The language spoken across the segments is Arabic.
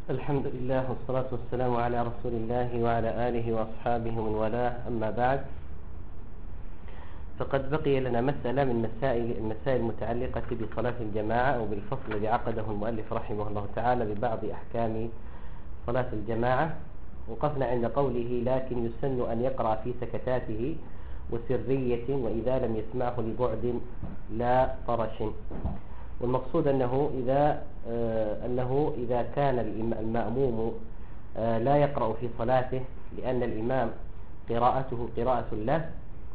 الحمد لله والصلاة والسلام على رسول الله وعلى آله وأصحابه ومن والاه، أما بعد، فقد بقي لنا مسألة من المسائل المتعلقة بصلاة الجماعة أو بالفصل الذي عقده المؤلف رحمه الله تعالى ببعض أحكام صلاة الجماعة. وقفنا عند قوله: لكن يسن أن يقرأ في سكتاته وسرية وإذا لم يسمعه لبعد لا طرش. والمقصود أنه إذا كان المأموم لا يقرأ في صلاته لأن الإمام قراءته قراءة له،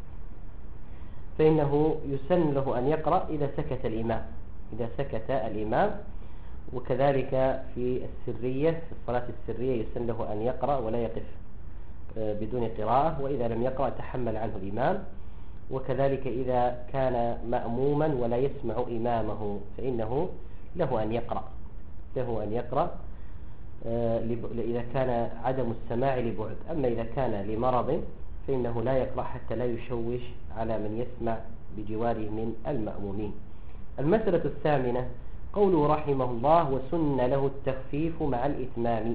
فإنه يسن له أن يقرأ إذا سكت الإمام. وكذلك في السرية، في الصلاة السرية يسن له أن يقرأ ولا يقف بدون قراءة، وإذا لم يقرأ تحمل عنه الإمام. وكذلك إذا كان مأموما ولا يسمع إمامه فإنه له أن يقرأ إذا كان عدم السماع لبعد. أما إذا كان لمرض فإنه لا يقرأ حتى لا يشوش على من يسمع بجواره من المأمومين. المسألة الثامنة قوله رحمه الله: وسن له التخفيف مع الإتمام.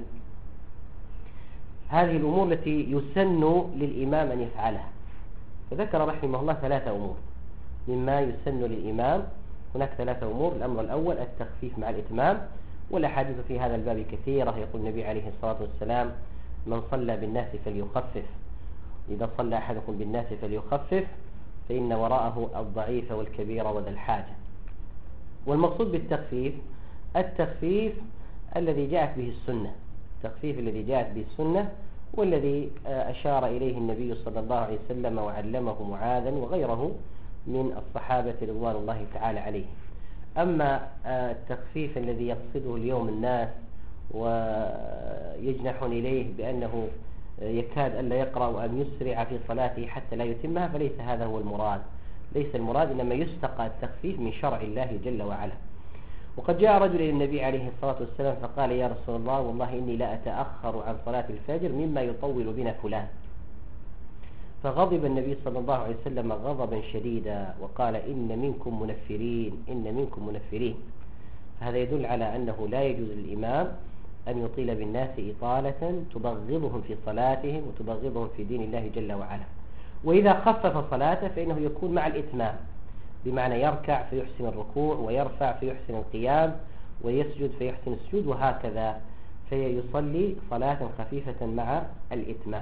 هذه الأمور التي يسن للإمام أن يفعلها، فذكر رحمه الله 3 أمور مما يسن للإمام. هناك 3 أمور. الأمر الأول التخفيف مع الإتمام، والأحاديث في هذا الباب كثيرة. يقول النبي عليه الصلاة والسلام: من صلى بالناس فليخفف، إذا صلى أحدكم بالناس فليخفف فإن وراءه الضعيف والكبير وذا الحاجة. والمقصود بالتخفيف التخفيف الذي جاءت به السنة، والذي أشار إليه النبي صلى الله عليه وسلم وعلمه معاذا وغيره من الصحابة رضوان الله تعالى عليه. أما التخفيف الذي يقصده اليوم الناس ويجنحون إليه بأنه يكاد ألا يقرأ وأن يسرع في صلاته حتى لا يتمها، فليس هذا هو المراد. ليس المراد، إنما يستقى التخفيف من شرع الله جل وعلا. وقد جاء رجل إلى النبي عليه الصلاة والسلام فقال: يا رسول الله، والله إني لا أتأخر عن صلاة الفجر مما يطول بنا فلان. فغضب النبي صلى الله عليه وسلم غضبا شديدا وقال: إن منكم منفرين. هذا يدل على أنه لا يجوز للإمام أن يطيل بالناس إطالة تبغضهم في صلاتهم وتبغضهم في دين الله جل وعلا. وإذا خفف صلاته فإنه يكون مع الإتمام، بمعنى يركع فيحسن الركوع، ويرفع فيحسن القيام، ويسجد فيحسن السجود، وهكذا، فيصلي صلاة خفيفة مع الإتمام.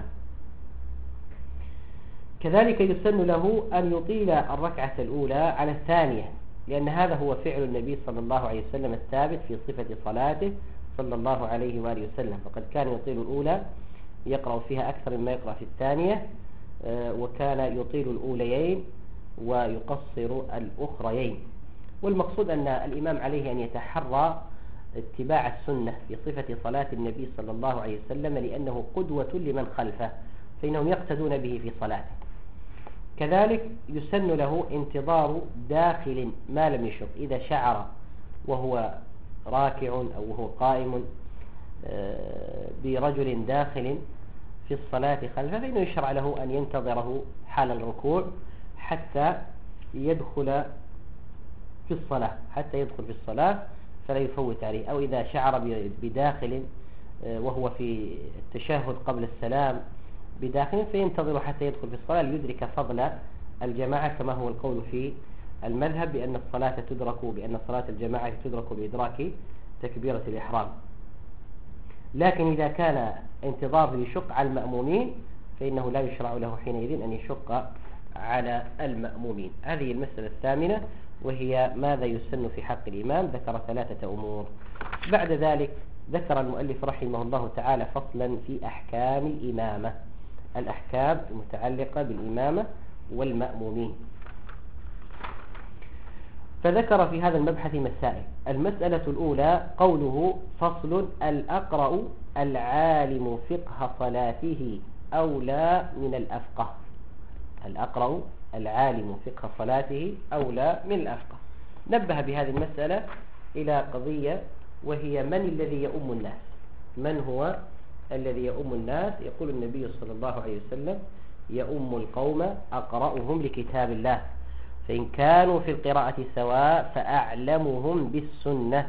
كذلك يسن له أن يطيل الركعة الأولى على الثانية، لأن هذا هو فعل النبي صلى الله عليه وسلم الثابت في صفة صلاته صلى الله عليه وآله وسلم. فقد كان يطيل الأولى يقرأ فيها أكثر مما يقرأ في الثانية، وكان يطيل الأوليين ويقصر الأخريين. والمقصود أن الإمام عليه أن يتحرى اتباع السنة في صفة صلاة النبي صلى الله عليه وسلم، لأنه قدوة لمن خلفه، فإنهم يقتدون به في صلاته. كذلك يسن له انتظار داخل ما لم يشق. إذا شعر وهو راكع أو وهو قائم برجل داخل في الصلاة خلفه فإنه يشرع له أن ينتظره حال الركوع حتى يدخل في الصلاة فلا يفوت عليه. أو إذا شعر بداخل وهو في التشهد قبل السلام بداخل فينتظر حتى يدخل في الصلاة ليدرك فضل الجماعة، كما هو القول في المذهب بأن صلاة الجماعة تدرك بإدراك تكبيرة الإحرام. لكن إذا كان انتظاره يشق على المأمومين فإنه لا يشرع له حينئذ أن يشق على المأمومين. هذه المسألة الثامنة، وهي ماذا يسن في حق الإمام. ذكر 3 أمور. بعد ذلك ذكر المؤلف رحمه الله تعالى فصلا في أحكام الإمامة، الأحكام المتعلقة بالإمامة والمأمومين. فذكر في هذا المبحث مسائل. المسألة الأولى قوله: فصل: الأقرأ العالم فقه صلاته أولى من الأفقه. الأقرأ العالم فقه صلاته أولى من الأفقه. نبه بهذه المسألة إلى قضية، وهي من الذي يؤم الناس. من هو الذي يؤم الناس؟ يقول النبي صلى الله عليه وسلم: يؤم القوم أقرأهم لكتاب الله، فإن كانوا في القراءة سواء فأعلمهم بالسنة،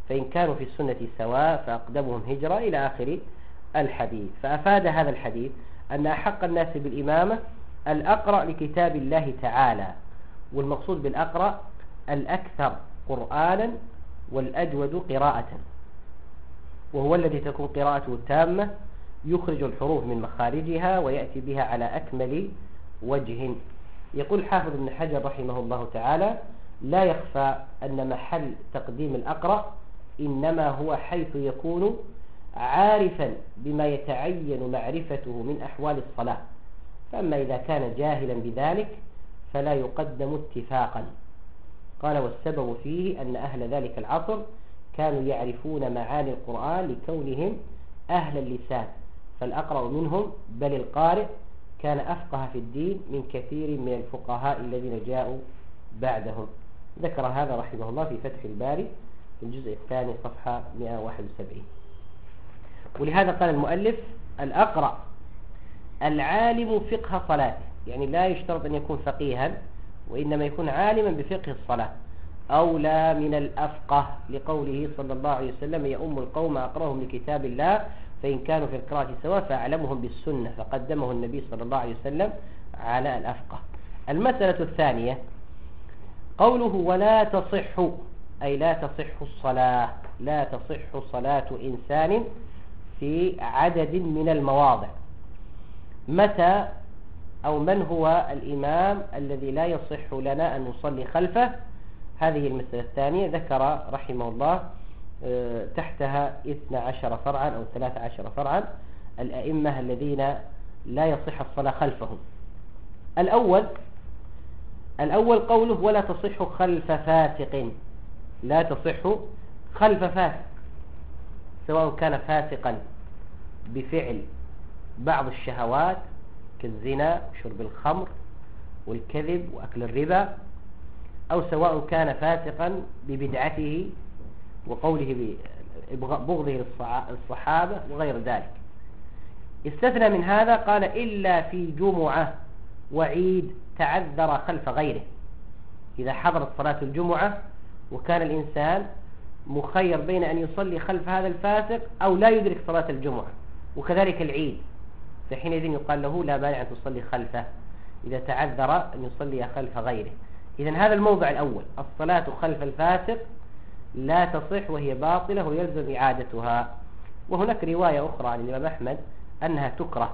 فإن كانوا في السنة سواء فأقدمهم هجرة إلى آخر الحديث. فأفاد هذا الحديث أن أحق الناس بالإمامة الأقرأ لكتاب الله تعالى، والمقصود بالأقرأ الأكثر قرآنا والأجود قراءة، وهو الذي تكون قراءته تامة يخرج الحروف من مخارجها ويأتي بها على أكمل وجه. يقول حافظ ابن حجر رحمه الله تعالى: لا يخفى أن محل تقديم الأقرأ إنما هو حيث يكون عارفا بما يتعين معرفته من أحوال الصلاة، فأما إذا كان جاهلا بذلك فلا يقدم اتفاقا. قال: والسبب فيه أن أهل ذلك العصر كانوا يعرفون معاني القرآن لكونهم أهل اللسان، فالأقرأ منهم بل القارئ كان أفقه في الدين من كثير من الفقهاء الذين جاءوا بعدهم. ذكر هذا رحمه الله في فتح الباري في الجزء الثاني صفحة 171. ولهذا قال المؤلف: الأقرأ العالم فقه صلاته، يعني لا يشترط أن يكون فقيها، وإنما يكون عالما بفقه الصلاة، أولى من الأفقه، لقوله صلى الله عليه وسلم: يؤم القوم أقرأهم لكتاب الله فإن كانوا في القراءة سواء فأعلمهم بالسنة، فقدمه النبي صلى الله عليه وسلم على الأفقه. المسألة الثانية قوله: ولا تصح، أي لا تصح الصلاة، لا تصح صلاة إنسان في عدد من المواضع. متى أو من هو الإمام الذي لا يصح لنا أن نصلي خلفه؟ هذه المسألة الثانية ذكر رحمه الله تحتها 12 فرعا أو 13 فرعا الأئمة الذين لا يصح الصلاة خلفهم. الأول قوله: ولا تصح خلف فاسق، لا تصح خلف فاسق، سواء كان فاسقا بفعل بعض الشهوات كالزنا وشرب الخمر والكذب وأكل الربا، أو سواء كان فاسقا ببدعته وقوله ببغضه للصحابة وغير ذلك. استثنى من هذا قال: إلا في جمعة وعيد تعذر خلف غيره. إذا حضرت صلاة الجمعة وكان الإنسان مخير بين أن يصلي خلف هذا الفاسق أو لا يدرك صلاة الجمعة، وكذلك العيد، فحينئذ يقال له لا مانع أن تصلي خلفه إذا تعذر أن يصلي خلف غيره. إذن هذا الموضع الأول: الصلاة خلف الفاسق لا تصح وهي باطلة ويلزم إعادتها. وهناك رواية أخرى عن الإمام أحمد أنها تكره،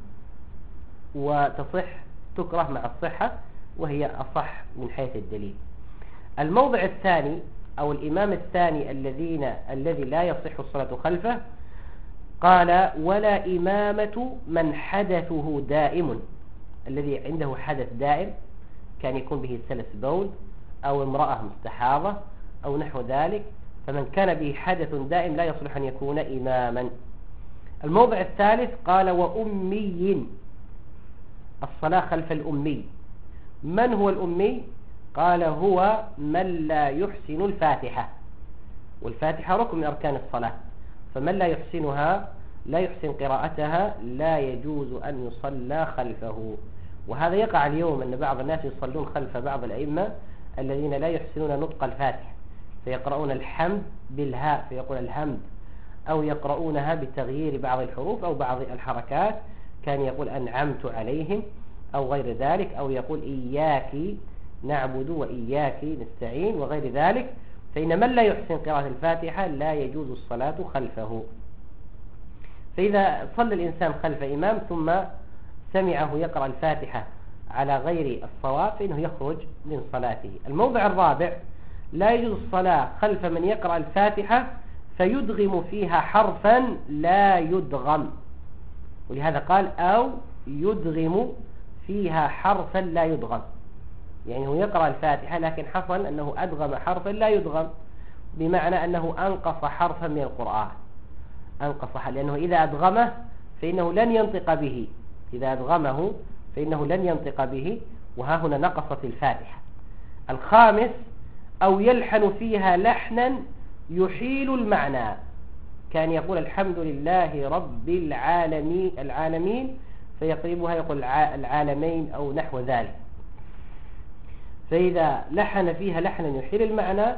وتصح تكره مع الصحة، وهي أصح من حيث الدليل. الموضع الثاني أو الإمام الثاني الذي لا يصح الصلاة خلفه قال: ولا إمامة من حدثه دائم، الذي عنده حدث دائم، كان يكون به سلس بول أو امرأة مستحاضة أو نحو ذلك، فمن كان به حدث دائم لا يصلح أن يكون إماما. الموضع الثالث قال: وأمي، الصلاة خلف الأمي. من هو الأمي؟ قال: هو من لا يحسن الفاتحة، والفاتحة ركن من أركان الصلاة، فمن لا يحسنها لا يحسن قراءتها لا يجوز أن يصلى خلفه. وهذا يقع اليوم أن بعض الناس يصلون خلف بعض الأئمة الذين لا يحسنون نطق الفاتحة، فيقرؤون الحمد بالهاء فيقول الحمد، أو يقرؤونها بتغيير بعض الحروف أو بعض الحركات، كان يقول أنعمت عليهم أو غير ذلك، أو يقول إياك نعبد وإياك نستعين وغير ذلك. فإن من لا يحسن قراءة الفاتحة لا يجوز الصلاة خلفه. فإذا صلى الإنسان خلف إمام ثم سمعه يقرأ الفاتحة على غير الصواب فإنه يخرج من صلاته. الموضع الرابع: لا يجوز الصلاة خلف من يقرأ الفاتحة فيدغم فيها حرفا لا يدغم، ولهذا قال: أو يدغم فيها حرفا لا يدغم، يعني هو يقرأ الفاتحة لكن حصل أنه أدغم حرفا لا يدغم، بمعنى أنه أنقص حرفا من القرآن، أنقص، لأنه إذا أدغمه فإنه لن ينطق به، إذا أدغمه فإنه لن ينطق به، وها هنا نقصت الفاتحة. الخامس: أو يلحن فيها لحنا يحيل المعنى، كان يقول الحمد لله رب العالمين فيقربها يقول العالمين أو نحو ذلك، فإذا لحن فيها لحنا يحيل المعنى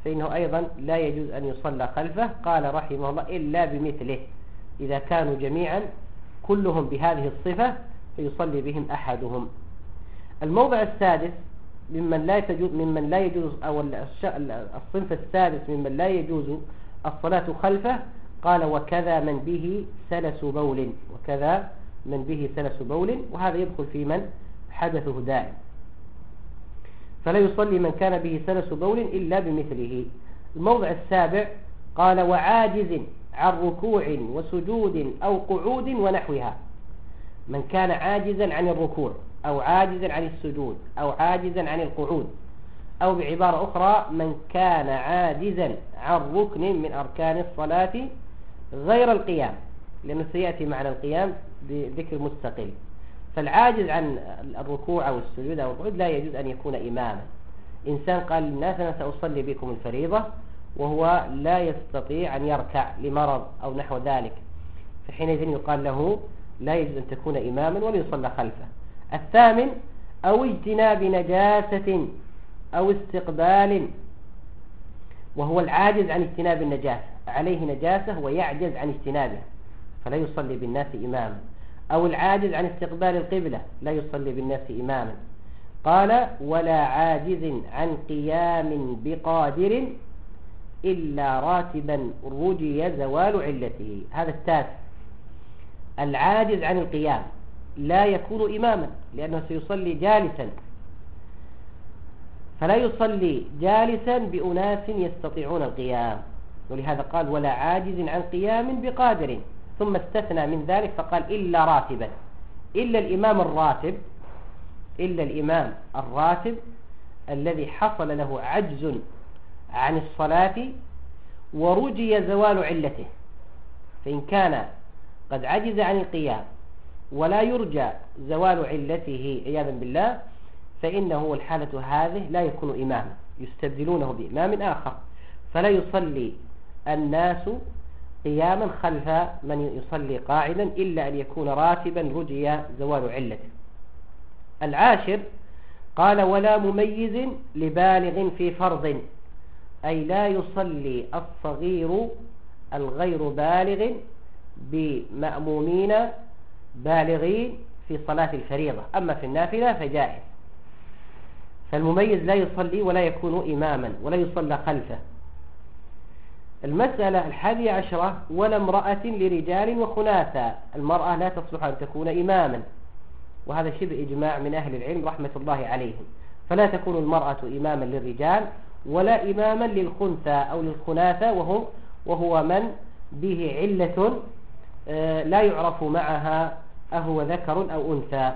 فإنه أيضا لا يجوز أن يصلى خلفه. قال رحمه الله إلا بمثله، إذا كانوا جميعا كلهم بهذه الصفة فيصلي بهم أحدهم. الموضع السادس ممن لا يجوز أو الصنف السادس ممن لا يجوز الصلاة خلفه، قال وكذا من به سلس بول، وكذا من به سلس بول، وهذا يدخل في من حدثه دائم، فلا يصلي من كان به سلس بول إلا بمثله. الموضع السابع قال وعاجز عن ركوع وسجود أو قعود ونحوها، من كان عاجزا عن الركوع أو عاجزا عن السجود أو عاجزا عن القعود، أو بعبارة أخرى من كان عاجزا عن ركن من أركان الصلاة غير القيام، لأنه سيأتي معنى القيام بذكر مستقل. فالعاجز عن الركوع أو السجود أو القعود لا يجوز أن يكون إماما. إنسان قال للناس أنا سأصلي بكم الفريضة وهو لا يستطيع أن يركع لمرض أو نحو ذلك، فحينئذ يقال له لا يجوز أن تكون إماما ولا يصلى خلفه. الثامن أو اجتناب نجاسة أو استقبال، وهو العاجز عن اجتناب النجاسة، عليه نجاسة ويعجز عن اجتنابها فلا يصلي بالناس إماما. أو العاجز عن استقبال القبلة لا يصلي بالناس إماما. قال ولا عاجز عن قيام بقادر إلا راتبا رجي زوال علته. هذا التاسع، العاجز عن القيام لا يكون إماما لأنه سيصلي جالسا، فلا يصلي جالسا بأناس يستطيعون القيام، ولهذا قال ولا عاجز عن قيام بقادر، ثم استثنى من ذلك فقال إلا راتبا، إلا الإمام الراتب، إلا الإمام الراتب الذي حصل له عجز عن الصلاة ورجي زوال علته. فإن كان قد عجز عن القيام ولا يرجى زوال علته عياذا بالله فإنه الحالة هذه لا يكون إماما، يستبدلونه بإمام آخر، فلا يصلي الناس قياما خلف من يصلي قاعدا إلا أن يكون راتبا رجي زوال علته. العاشر قال ولا مميز لبالغ في فرض، أي لا يصلي الصغير الغير بالغ بمأمومين بالغين في صلاة الفريضة، أما في النافلة فجائز. فالمميز لا يصلي ولا يكون إماما ولا يصلى خلفه. المسألة 11 ولا امرأة لرجال وخناثا، المرأة لا تصلح أن تكون إماما، وهذا شبه إجماع من أهل العلم رحمة الله عليهم، فلا تكون المرأة إماما للرجال ولا إماما للخنثى أو للخناثى، وهو من به علة لا يعرف معها أهو ذكر أو أنثى،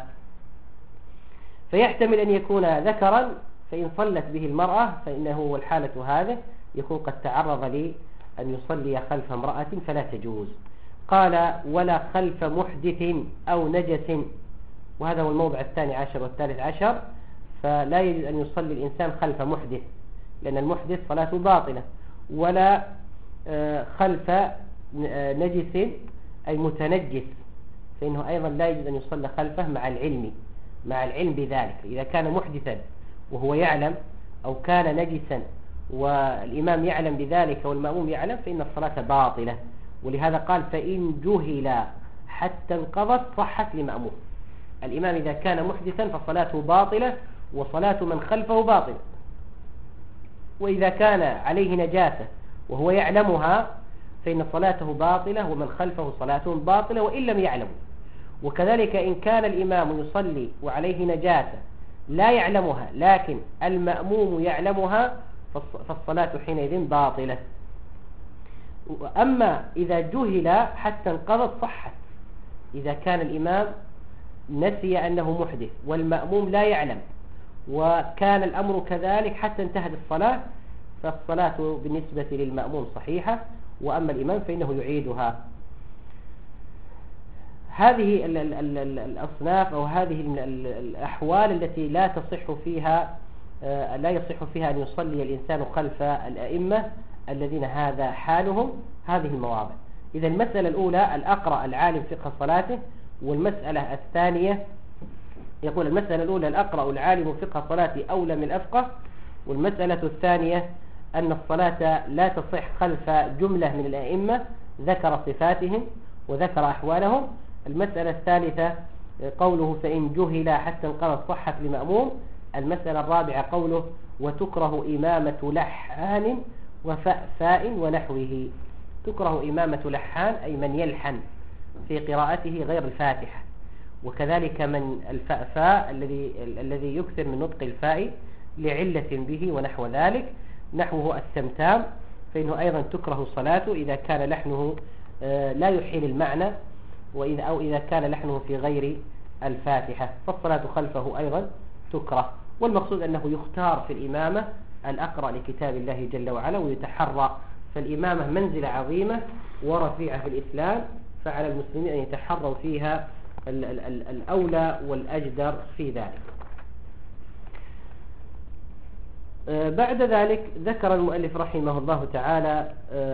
فيحتمل أن يكون ذكرا، فإن صلت به المرأة فإنه والحالة هذه يكون قد تعرض لي أن يصلي خلف امرأة فلا تجوز. قال ولا خلف محدث أو نجس، وهذا هو الموضع 12 والثالث عشر، فلا يجوز أن يصلي الإنسان خلف محدث لأن المحدث صلاته باطلة، ولا خلف نجس أي متنجس، فإنه أيضا لا يجوز أن يصلى خلفه مع العلم بذلك. إذا كان محدثا وهو يعلم، أو كان نجسا والإمام يعلم بذلك والمأموم يعلم، فإن الصلاة باطلة. ولهذا قال فإن جهل حتى انقضت صحت لمأموم. الإمام إذا كان محدثا فصلاته باطلة وصلاة من خلفه باطلة، وإذا كان عليه نجاسة وهو يعلمها فإن صلاته باطلة ومن خلفه صلاته باطلة وإن لم يعلموا. وكذلك إن كان الإمام يصلي وعليه نجاسة لا يعلمها لكن المأموم يعلمها فالصلاة حينئذ باطلة. أما إذا جهل حتى انقضت صحت، إذا كان الإمام نسي أنه محدث والمأموم لا يعلم وكان الأمر كذلك حتى انتهت الصلاة، فالصلاة بالنسبة للمأموم صحيحة، وأما الإمام فإنه يعيدها. هذه الأصناف أو هذه الأحوال التي لا يصح فيها أن يصلي الإنسان خلف الأئمة الذين هذا حالهم، هذه المواضع. إذا المسألة الأولى الأقرأ العالم فقه صلاته، والمسألة الثانية يقول المسألة الأولى الأقرأ العالم فقه صلاته أولى من الأفقه، والمسألة الثانية أن الصلاة لا تصح خلف جملة من الأئمة ذكر صفاتهم وذكر أحوالهم. المسألة الثالثة قوله فإن جهل حتى انقضت صحت لمأموم. المسألة الرابعة قوله وتكره إمامة لحان وفأفاء ونحوه. تكره إمامة لحان أي من يلحن في قراءته غير الفاتحة، وكذلك من الفأفاء الذي يكثر من نطق الفاء لعلة به ونحو ذلك، نحوه التمتام، فإنه أيضا تكره صلاته إذا كان لحنه لا يحيل المعنى، أو إذا كان لحنه في غير الفاتحة، فالصلاة خلفه أيضا تكره. والمقصود أنه يختار في الإمامة الأقرأ لكتاب الله جل وعلا ويتحرى، فالإمامة منزلة عظيمة ورفيعة في الإسلام، فعلى المسلمين أن يتحروا فيها الأولى والأجدر في ذلك. بعد ذلك ذكر المؤلف رحمه الله تعالى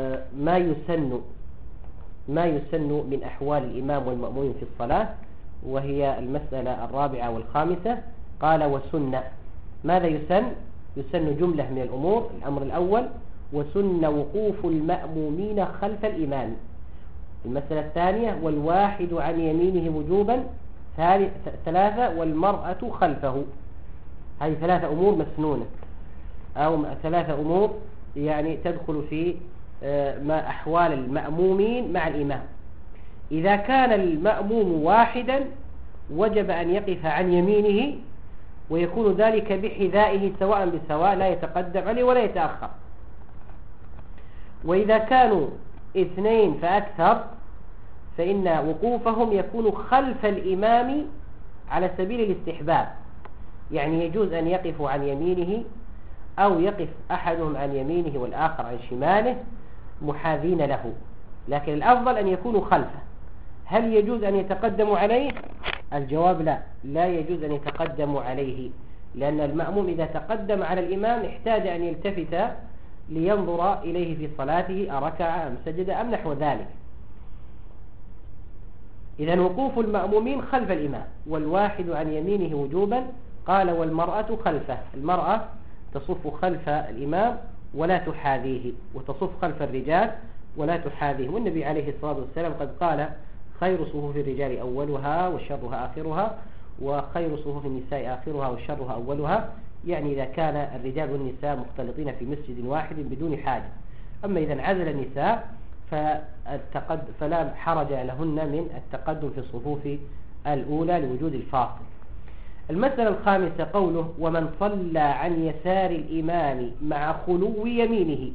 ما يسن من أحوال الإمام والمأموم في الصلاة، وهي المسألة الرابعة والخامسة. قال وسن. ماذا يسن؟ يسن جملة من الأمور. الأمر الأول وسن وقوف المأمومين خلف الإمام. المسألة الثانية والواحد عن يمينه وجوبا. ثلاثة والمرأة خلفه. هذه ثلاثة أمور مسنونة، أو ثلاثة أمور يعني تدخل في ما أحوال المأمومين مع الإمام. إذا كان المأموم واحدا وجب أن يقف عن يمينه، ويكون ذلك بحذائه سواء بسواء، لا يتقدم عليه ولا يتأخر. وإذا كانوا اثنين فأكثر فإن وقوفهم يكون خلف الإمام على سبيل الاستحباب، يعني يجوز أن يقفوا عن يمينه أو يقف أحدهم عن يمينه والآخر عن شماله محاذين له، لكن الأفضل أن يكونوا خلفه. هل يجوز أن يتقدموا عليه؟ الجواب لا يجوز أن يتقدموا عليه، لأن المأموم إذا تقدم على الإمام احتاج أن يلتفت لينظر إليه في صلاته أركع أم سجد أم نحو ذلك. إذن وقوف المأمومين خلف الإمام، والواحد عن يمينه وجوبا. قال والمرأة خلفه. المرأة تصف خلف الإمام ولا تحاذيه، وتصف خلف الرجال ولا تحاذيه. والنبي عليه الصلاة والسلام قد قال خير صفوف الرجال أولها وشرها آخرها، وخير صفوف النساء آخرها وشرها أولها، يعني إذا كان الرجال والنساء مختلطين في مسجد واحد بدون حاجة. أما إذا انعزل النساء فلا حرج لهن من التقدم في الصفوف الأولى لوجود الفاصل. المسألة الخامسة قوله ومن صلى عن يسار الإمام مع خلو يمينه،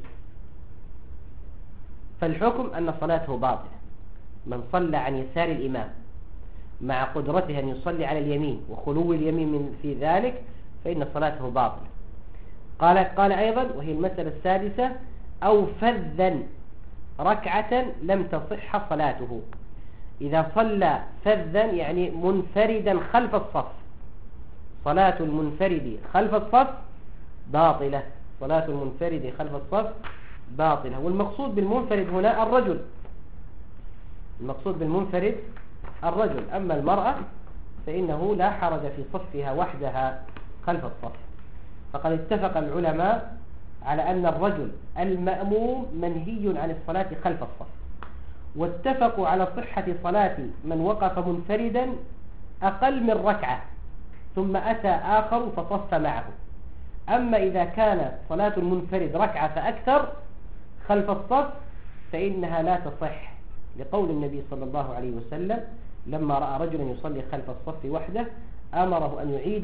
فالحكم أن صلاته باطلة. من صلى عن يسار الإمام مع قدرته أن يصلي على اليمين وخلو اليمين من في ذلك فإن صلاته باطلة. قال أيضا وهي المسألة السادسة أو فذا ركعة لم تصح صلاته. إذا صلى فذا يعني منفردا خلف الصف، صلاة المنفرد خلف الصف باطلة. صلاة المنفرد خلف الصف باطلة. والمقصود بالمنفرد هنا الرجل، المقصود بالمنفرد الرجل. أما المرأة فإنه لا حرج في صفها وحدها خلف الصف. فقد اتفق العلماء على أن الرجل المأموم منهي عن الصلاة خلف الصف، واتفقوا على صحة صلاة من وقف منفردا أقل من ركعة ثم أتى آخر فصف معه. أما إذا كان صلاة المنفرد ركعة فأكثر خلف الصف فإنها لا تصح، لقول النبي صلى الله عليه وسلم لما رأى رجلا يصلي خلف الصف وحده أمره أن يعيد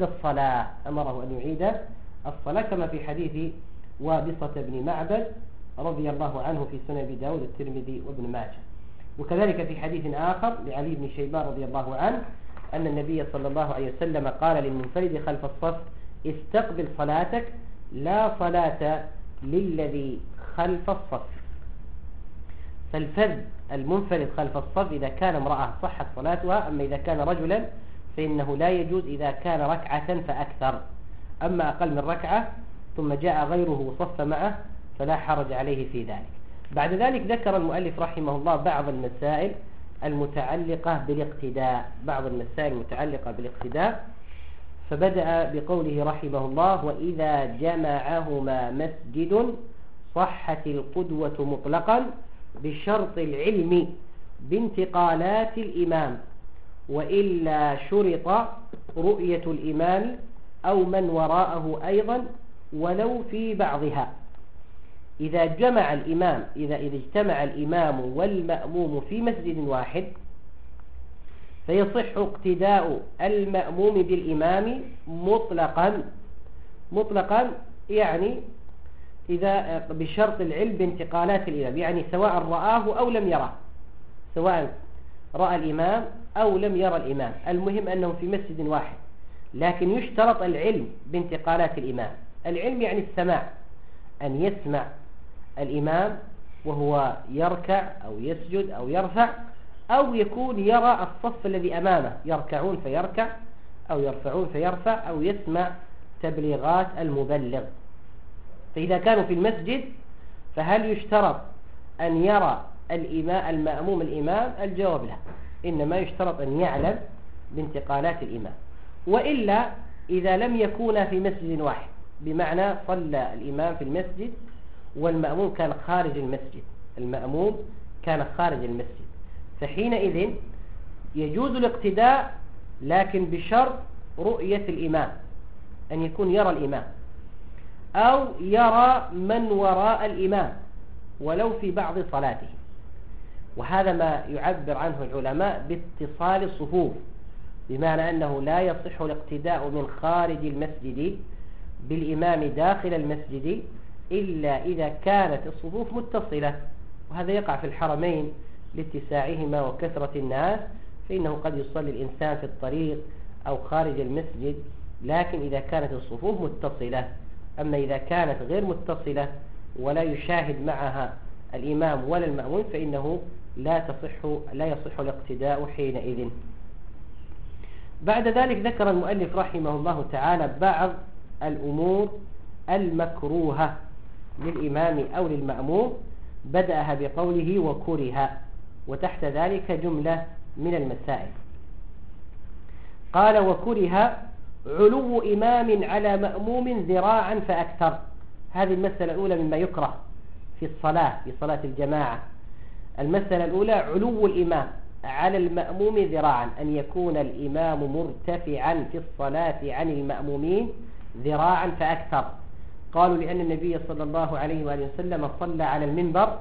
الصلاة كما في حديث وابصة بن معبد رضي الله عنه في سنن أبي داود الترمذي وابن ماجه. وكذلك في حديث آخر لعلي بن شيبان رضي الله عنه أن النبي صلى الله عليه وسلم قال للمنفرد خلف الصف استقبل صلاتك لا صلاة للذي خلف الصف. فالفرد المنفرد خلف الصف إذا كان امرأة صحت صلاتها، أما إذا كان رجلا فإنه لا يجوز إذا كان ركعة فأكثر. أما أقل من ركعة ثم جاء غيره وصف معه فلا حرج عليه في ذلك. بعد ذلك ذكر المؤلف رحمه الله بعض المسائل المتعلقة بالاقتداء، فبدأ بقوله رحمه الله وإذا جمعهما مسجد صحت القدوة مطلقا بشرط العلم بانتقالات الإمام، وإلا شرط رؤية الإمام أو من وراءه أيضا ولو في بعضها. إذا اجتمع الإمام والمأموم في مسجد واحد فيصح اقتداء المأموم بالإمام مطلقا يعني إذا بشرط العلم بانتقالات الإمام، يعني سواء رآه أو لم يراه، سواء رأى الإمام أو لم يرى الإمام، المهم أنه في مسجد واحد، لكن يشترط العلم بانتقالات الإمام. العلم يعني السماع، أن يسمع الإمام وهو يركع أو يسجد أو يرفع، أو يكون يرى الصف الذي أمامه يركعون فيركع أو يرفعون فيرفع، أو يسمع تبليغات المبلغ. فإذا كانوا في المسجد فهل يشترط أن يرى المأموم الإمام؟ الجواب لا، إنما يشترط أن يعلم بانتقالات الإمام. وإلا إذا لم يكونا في مسجد واحد، بمعنى صلى الإمام في المسجد والمأموم كان خارج المسجد، فحينئذ يجوز الاقتداء، لكن بشرط رؤية الإمام، أن يكون يرى الإمام أو يرى من وراء الإمام ولو في بعض صلاته. وهذا ما يعبر عنه العلماء باتصال الصفوف، بمعنى أنه لا يصح الاقتداء من خارج المسجد بالإمام داخل المسجد إلا إذا كانت الصفوف متصلة، وهذا يقع في الحرمين لاتساعهما وكثرة الناس، فإنه قد يصلي الإنسان في الطريق أو خارج المسجد، لكن إذا كانت الصفوف متصلة. أما إذا كانت غير متصلة ولا يشاهد معها الإمام ولا المأمون فإنه لا يصح الاقتداء حينئذ. بعد ذلك ذكر المؤلف رحمه الله تعالى بعض الأمور المكروهة للإمام أو للمأموم، بدأها بقوله وكره، وتحت ذلك جملة من المسائل. قال وكره علو إمام على مأموم ذراعا فأكثر. هذه المسألة الأولى مما يكره في الصلاة، في صلاة الجماعة. المسألة الأولى علو الإمام على المأموم ذراعا، أن يكون الإمام مرتفعا في الصلاة عن المأمومين ذراعا فأكثر. قالوا لأن النبي صلى الله عليه وآله وسلم صلى على المنبر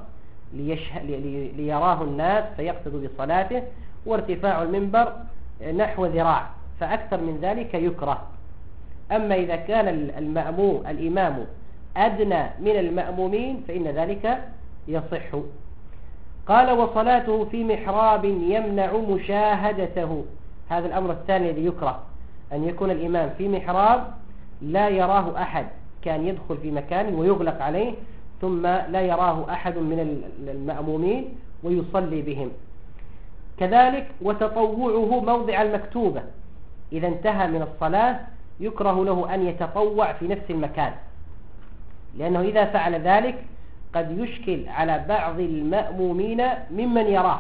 ليراه الناس فيقصد بصلاته، وارتفاع المنبر نحو ذراع، فأكثر من ذلك يكره. أما إذا كان الإمام أدنى من المأمومين فإن ذلك يصح. قال وصلاته في محراب يمنع مشاهدته. هذا الأمر الثاني الذي يكره، أن يكون الإمام في محراب لا يراه أحد، كان يدخل في مكان ويغلق عليه ثم لا يراه أحد من المأمومين ويصلي بهم. كذلك وتطوعه موضع المكتوبة، إذا انتهى من الصلاة يكره له أن يتطوع في نفس المكان، لأنه إذا فعل ذلك قد يشكل على بعض المأمومين ممن يراه،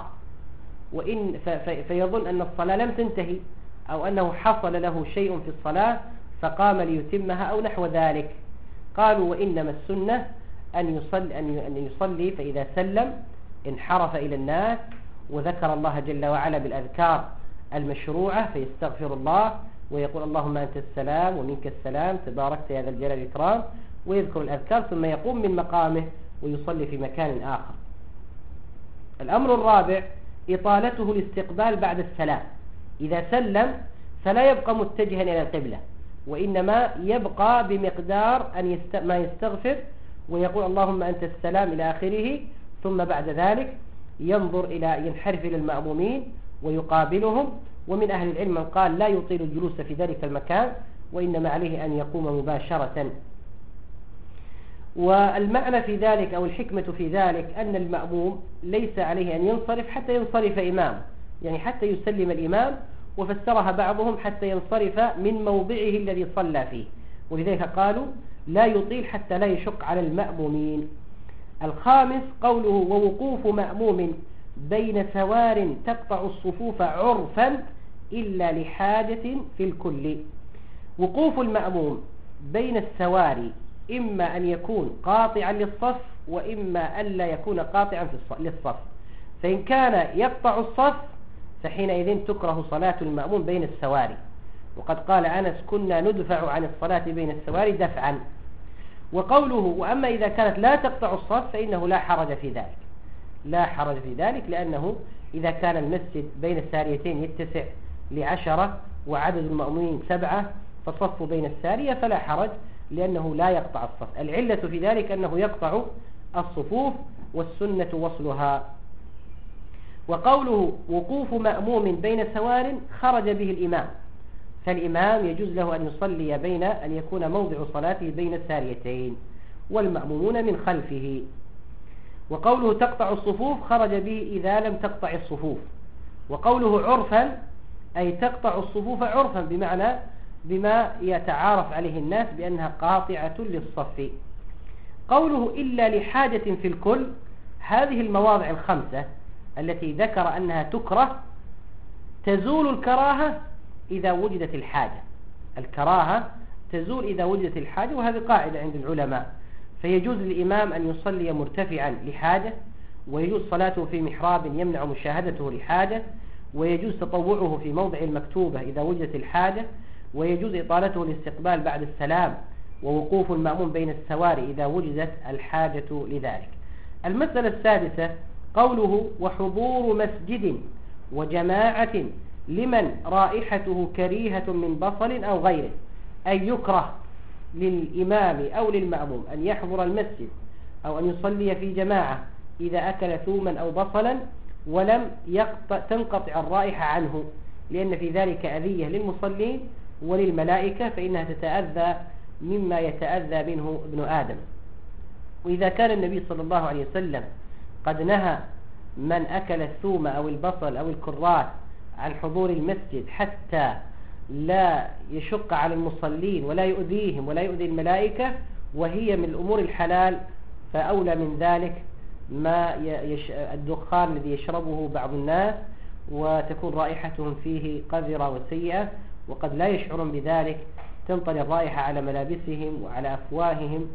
فيظن أن الصلاة لم تنتهي أو أنه حصل له شيء في الصلاة فقام ليتمها أو نحو ذلك. قالوا وإنما السنة أن يصلي فإذا سلم انحرف إلى الناس وذكر الله جل وعلا بالأذكار المشروعة، فيستغفر الله ويقول اللهم أنت السلام ومنك السلام تباركت يا ذا الجلال والإكرام، ويذكر الأذكار ثم يقوم من مقامه ويصلي في مكان آخر. الأمر الرابع إطالته الاستقبال بعد السلام. إذا سلم فلا يبقى متجها إلى القبلة، وإنما يبقى بمقدار ما يستغفر ويقول اللهم أنت السلام إلى آخره، ثم بعد ذلك ينحرف إلى المأمومين ويقابلهم. ومن أهل العلم من قال لا يطيل الجلوس في ذلك المكان، وإنما عليه أن يقوم مباشرة. والمعنى في ذلك أو الحكمة في ذلك أن المأموم ليس عليه أن ينصرف حتى ينصرف إمامه، يعني حتى يسلم الإمام، وفسرها بعضهم حتى ينصرف من موضعه الذي صلى فيه، ولذلك قالوا لا يطيل حتى لا يشق على المأمومين. الخامس قوله ووقوف مأموم بين سوار تقطع الصفوف عرفا إلا لحاجة في الكل. وقوف المأموم بين السوار إما أن يكون قاطعا للصف وإما أن لا يكون قاطعا للصف. فإن كان يقطع الصف فحينئذ تكره صلاة المأموم بين السواري، وقد قال أنس كنا ندفع عن الصلاة بين السواري دفعا. وقوله وأما إذا كانت لا تقطع الصف فإنه لا حرج في ذلك، لا حرج في ذلك، لأنه إذا كان المسجد بين الساريتين يتسع ل10 وعدد المأمومين 7 فصفوا بين السارية فلا حرج، لأنه لا يقطع الصف. العلة في ذلك أنه يقطع الصفوف والسنة وصلها. وقوله وقوف مأموم بين سوار خرج به الإمام، فالإمام يجوز له أن يصلي بين أن يكون موضع صلاته بين الساريتين والمأمومون من خلفه. وقوله تقطع الصفوف خرج به إذا لم تقطع الصفوف. وقوله عرفا أي تقطع الصفوف عرفا، بمعنى بما يتعارف عليه الناس بأنها قاطعة للصف. قوله إلا لحاجة في الكل، هذه المواضع الخمسة التي ذكر أنها تكره تزول الكراهة إذا وجدت الحاجة. الكراهة تزول إذا وجدت الحاجة، وهذه قاعدة عند العلماء. فيجوز للإمام أن يصلي مرتفعا لحاجة، ويجوز صلاته في محراب يمنع مشاهدته لحاجة، ويجوز تطوعه في موضع المكتوبة إذا وجدت الحاجة، ويجوز إطالته الاستقبال بعد السلام، ووقوف المأموم بين السواري إذا وجدت الحاجة لذلك. المسألة السادسة قوله وحضور مسجد وجماعة لمن رائحته كريهة من بصل أو غيره، أي يكره للإمام أو للمأموم أن يحضر المسجد أو أن يصلي في جماعة إذا أكل ثوما أو بصلا ولم تنقطع الرائحة عنه، لأن في ذلك أذية للمصلين وللملائكة، فإنها تتأذى مما يتأذى منه ابن آدم. وإذا كان النبي صلى الله عليه وسلم قد نهى من أكل الثوم أو البصل أو الكراث عن حضور المسجد حتى لا يشق على المصلين ولا يؤذيهم ولا يؤذي الملائكة، وهي من الأمور الحلال، فأولى من ذلك ما الدخان الذي يشربه بعض الناس وتكون رائحتهم فيه قذرة وسيئة، وقد لا يشعرون بذلك، تنطلي الرائحة على ملابسهم وعلى أفواههم،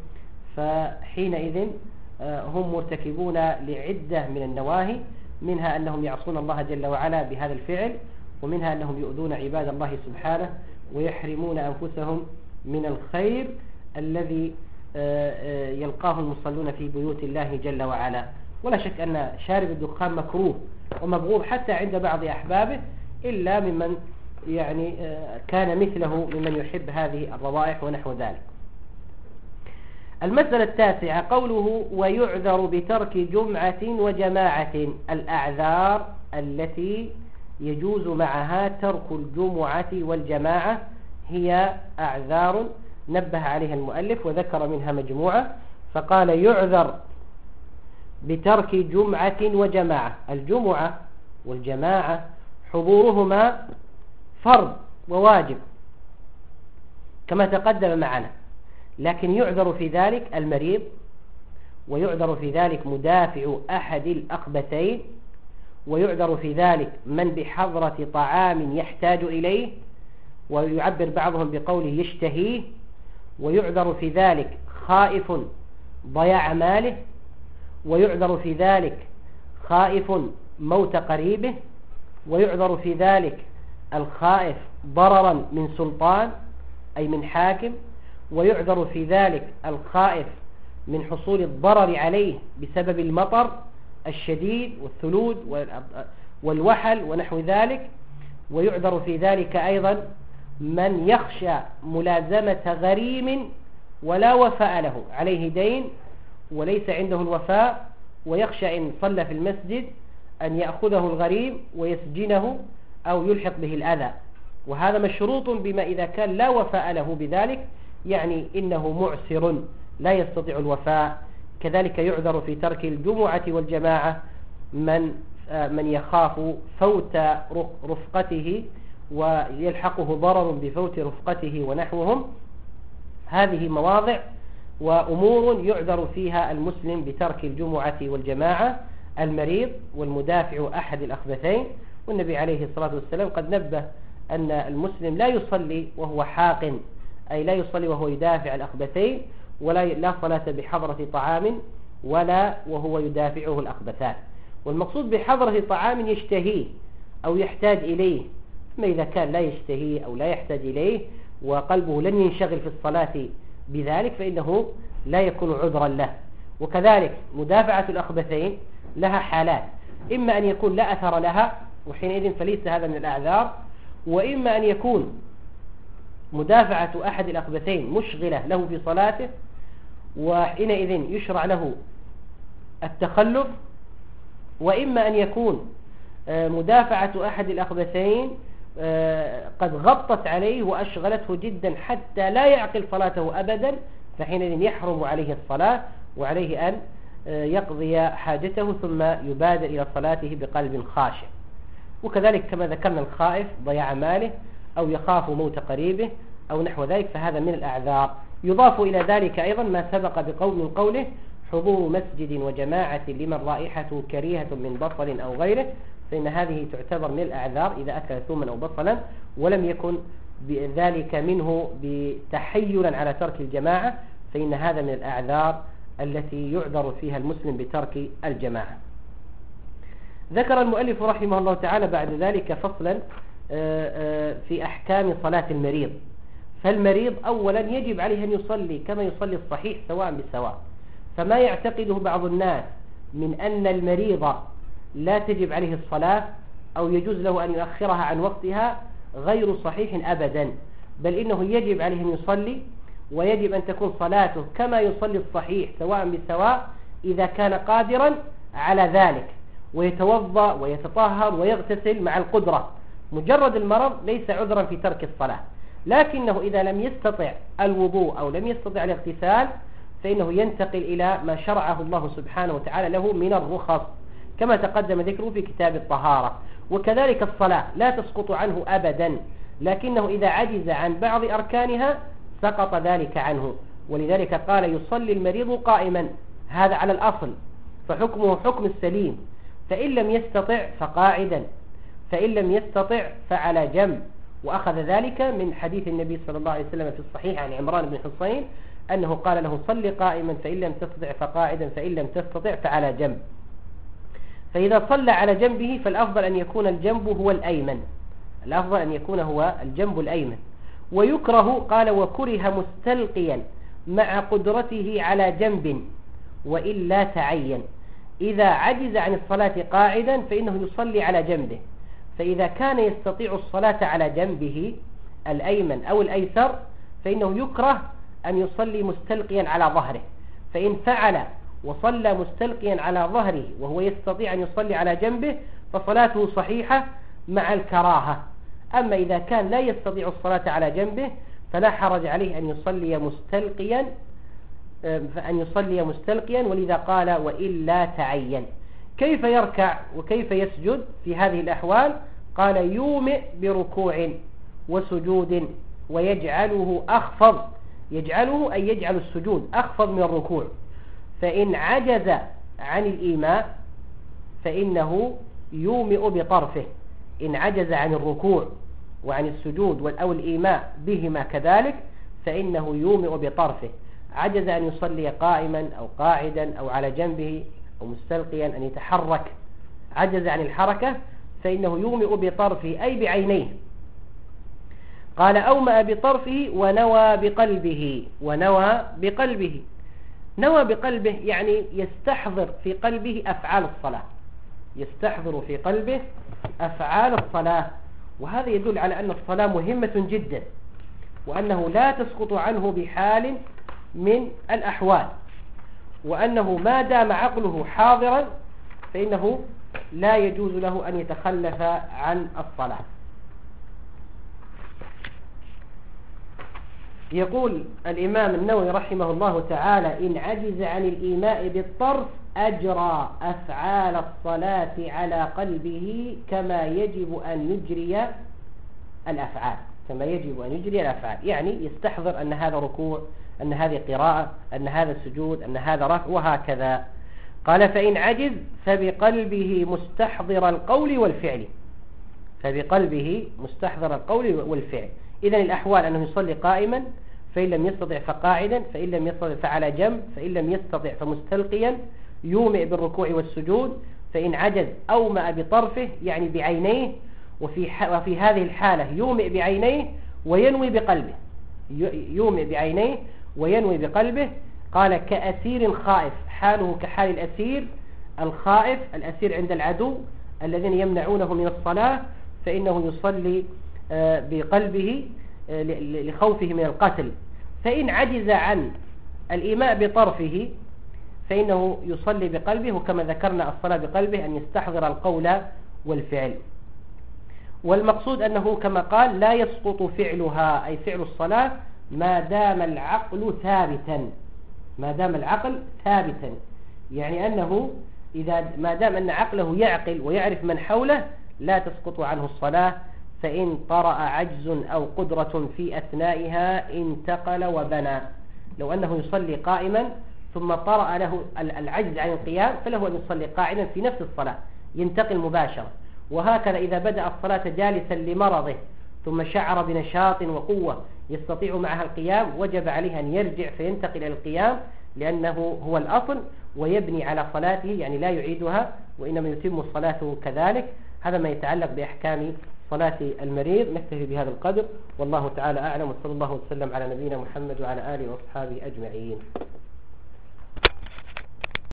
فحينئذ هم مرتكبون لعدة من النواهي، منها أنهم يعصون الله جل وعلا بهذا الفعل، ومنها أنهم يؤذون عباد الله سبحانه ويحرمون أنفسهم من الخير الذي يلقاه المصلون في بيوت الله جل وعلا. ولا شك أن شارب الدخان مكروه ومبغوض حتى عند بعض أحبابه، إلا ممن يعني كان مثله ممن يحب هذه الروائح ونحو ذلك. المسألة التاسعة قوله ويعذر بترك جمعة وجماعة. الأعذار التي يجوز معها ترك الجمعة والجماعة هي أعذار نبه عليها المؤلف وذكر منها مجموعة، فقال يعذر بترك جمعة وجماعة. الجمعة والجماعة حضورهما فرض وواجب كما تقدم معنا، لكن يعذر في ذلك المريض، ويعذر في ذلك مدافع أحد الأخبثين، ويعذر في ذلك من بحضرة طعام يحتاج إليه، ويعبر بعضهم بقوله يشتهيه، ويعذر في ذلك خائف ضياع ماله، ويعذر في ذلك خائف موت قريبه، ويعذر في ذلك الخائف ضررا من سلطان أي من حاكم، ويعذر في ذلك الخائف من حصول الضرر عليه بسبب المطر الشديد والثلوج والوحل ونحو ذلك، ويعذر في ذلك أيضا من يخشى ملازمة غريم ولا وفاء له، عليه دين وليس عنده الوفاء، ويخشى إن صلى في المسجد أن يأخذه الغريم ويسجنه أو يلحق به الأذى، وهذا مشروط بما إذا كان لا وفاء له بذلك، يعني إنه معسر لا يستطيع الوفاء. كذلك يعذر في ترك الجمعة والجماعة من يخاف فوت رفقته ويلحقه ضرر بفوت رفقته ونحوهم. هذه مواضع وأمور يعذر فيها المسلم بترك الجمعة والجماعة: المريض والمدافع أحد الأخبثين. والنبي عليه الصلاة والسلام قد نبه أن المسلم لا يصلي وهو حاقن، أي لا يصلي وهو يدافع الأخبثين، لا صلاة بحضرة طعام ولا وهو يدافعه الأخبثان. والمقصود بحضرة طعام يشتهيه أو يحتاج إليه، أما إذا كان لا يشتهيه أو لا يحتاج إليه وقلبه لن ينشغل في الصلاة بذلك فإنه لا يكون عذرا له. وكذلك مدافعة الأخبثين لها حالات، إما أن يكون لا أثر لها وحينئذ فليس هذا من الأعذار، وإما أن يكون مدافعة أحد الأخبثين مشغلة له في صلاته وحينئذ يشرع له التخلف، وإما أن يكون مدافعة أحد الأخبثين قد غطت عليه وأشغلته جدا حتى لا يعقل صلاته أبدا، فحينئذ يحرم عليه الصلاة وعليه أن يقضي حاجته ثم يبادر إلى صلاته بقلب خاشع. وكذلك كما ذكرنا الخائف ضياع ماله أو يخاف موت قريبه أو نحو ذلك فهذا من الأعذار. يضاف إلى ذلك أيضا ما سبق من قوله حضور مسجد وجماعة لمن رائحته كريهة من بصل أو غيره، فإن هذه تعتبر من الأعذار إذا أكل ثوما أو بصلا ولم يكن ذلك منه بتحيلا على ترك الجماعة، فإن هذا من الأعذار التي يعذر فيها المسلم بترك الجماعة. ذكر المؤلف رحمه الله تعالى بعد ذلك فصلا في أحكام صلاة المريض. فالمريض أولا يجب عليه أن يصلي كما يصلي الصحيح سواء بسواء، فما يعتقده بعض الناس من أن المريض لا تجب عليه الصلاة أو يجوز له أن يؤخرها عن وقتها غير صحيح أبدا، بل إنه يجب عليه أن يصلي، ويجب أن تكون صلاته كما يصلي الصحيح سواء بسواء إذا كان قادرا على ذلك، ويتوضأ ويتطهر ويغتسل مع القدرة. مجرد المرض ليس عذرا في ترك الصلاة، لكنه إذا لم يستطع الوضوء أو لم يستطع الاغتسال فإنه ينتقل إلى ما شرعه الله سبحانه وتعالى له من الرخص كما تقدم ذكره في كتاب الطهارة. وكذلك الصلاة لا تسقط عنه أبدا، لكنه إذا عجز عن بعض أركانها سقط ذلك عنه، ولذلك قال يصلي المريض قائما، هذا على الأصل فحكمه حكم السليم، فإن لم يستطع فقاعدا، فإن لم يستطع فعلى جنب. وأخذ ذلك من حديث النبي صلى الله عليه وسلم في الصحيح عن عمران بن حصين أنه قال له صل قائما فإن لم تستطع فقاعدا فإن لم تستطع فعلى جنب. فإذا صلى على جنبه فالأفضل أن يكون الجنب هو الأيمن، الأفضل أن يكون هو الجنب الأيمن. ويكره قال وكره مستلقيا مع قدرته على جنب وإلا تعين. إذا عجز عن الصلاة قاعدا فإنه يصلي على جنبه، فإذا كان يستطيع الصلاة على جنبه الأيمن أو الأيسر فإنه يكره أن يصلي مستلقيا على ظهره، فإن فعل وصلى مستلقيا على ظهره وهو يستطيع أن يصلي على جنبه فصلاته صحيحة مع الكراهة. أما إذا كان لا يستطيع الصلاة على جنبه فلا حرج عليه أن يصلي مستلقيا، ولذا قال وإلا تعين. كيف يركع وكيف يسجد في هذه الأحوال؟ قال يومئ بركوع وسجود ويجعله أخفض، يجعله أي يجعل السجود أخفض من الركوع، فإن عجز عن الإيماء فإنه يومئ بطرفه، إن عجز عن الركوع وعن السجود أو الإيماء بهما كذلك فإنه يومئ بطرفه. عجز أن يصلي قائما أو قاعدا أو على جنبه أو مستلقيا أن يتحرك، عجز عن الحركة فإنه يومئ بطرفه أي بعينيه. قال أومأ بطرفه ونوى بقلبه. ونوى بقلبه، نوى بقلبه يعني يستحضر في قلبه أفعال الصلاة، يستحضر في قلبه أفعال الصلاة، وهذا يدل على أن الصلاة مهمة جدا، وأنه لا تسقط عنه بحال من الأحوال، وأنه ما دام عقله حاضرا فإنه لا يجوز له أن يتخلف عن الصلاة. يقول الإمام النووي رحمه الله تعالى إن عجز عن الإيماء بالطرف أجرى أفعال الصلاة على قلبه كما يجب أن يجري الأفعال، كما يجب أن يجري الأفعال، يعني يستحضر أن هذا ركوع، أن هذه قراءة، أن هذا سجود، أن هذا رفع، وهكذا. قال فإن عجز فبقلبه مستحضر القول والفعل، فبقلبه مستحضر القول والفعل. إذن الأحوال أنه يصلي قائما فإن لم يستطع فقاعدا، فإن لم يستطع فعلى جنب، فإن لم يستطع فمستلقيا، يومئ بالركوع والسجود، فإن عجز أومأ بطرفه يعني بعينيه، وفي هذه الحالة يومئ بعينيه وينوي بقلبه، يومئ بعينيه وينوي بقلبه. قال كأسير خائف، حاله كحال الأسير الخائف، الأسير عند العدو الذين يمنعونه من الصلاة، فإنه يصلي بقلبه لخوفه من القتل. فإن عجز عن الإيماء بطرفه فإنه يصلي بقلبه، وكما ذكرنا الصلاة بقلبه أن يستحضر القول والفعل. والمقصود أنه كما قال لا يسقط فعلها، أي فعل الصلاة، ما دام العقل ثابتا، ما دام العقل ثابتا، يعني أنه ما دام أن عقله يعقل ويعرف من حوله لا تسقط عنه الصلاة. فإن طرأ عجز أو قدرة في أثنائها انتقل وبنى. لو أنه يصلي قائما ثم طرأ له العجز عن القيام فله أن يصلي قاعدا في نفس الصلاة، ينتقل مباشرة. وهكذا إذا بدأ الصلاة جالسا لمرضه ثم شعر بنشاط وقوة يستطيع معها القيام، وجب عليه أن يرجع فينتقل إلى القيام، لأنه هو الأصل، ويبني على صلاته، يعني لا يعيدها وإنما يتم صلاته كذلك. هذا ما يتعلق بأحكام صلاة المريض. نكتفي بهذا القدر، والله تعالى أعلم، وصلى الله وسلم على نبينا محمد وعلى آله وأصحابه أجمعين.